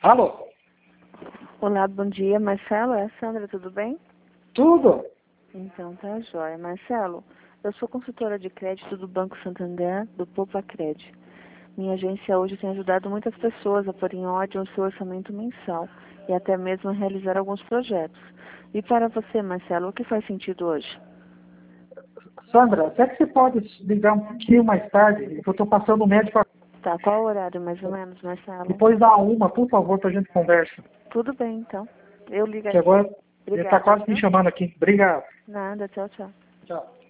Alô? Olá, bom dia, Marcelo. É a Sandra, tudo bem? Tudo? Então, tá jóia. Marcelo, eu sou consultora de crédito do Banco Santander, do Poupa-Cred. Minha agência hoje tem ajudado muitas pessoas a pôr em ordem o seu orçamento mensal e até mesmo a realizar alguns projetos. E para você, Marcelo, o que faz sentido hoje? Sandra, será que você pode ligar um pouquinho mais tarde? Eu estou passando o médico Tá, qual o horário mais ou menos, Marcelo? depois da 1, por favor, para a gente conversa. Tudo bem, então. Eu ligo Que aqui. agora ele está Obrigada, quase me viu? chamando aqui. Obrigado. Nada, tchau, tchau. Tchau.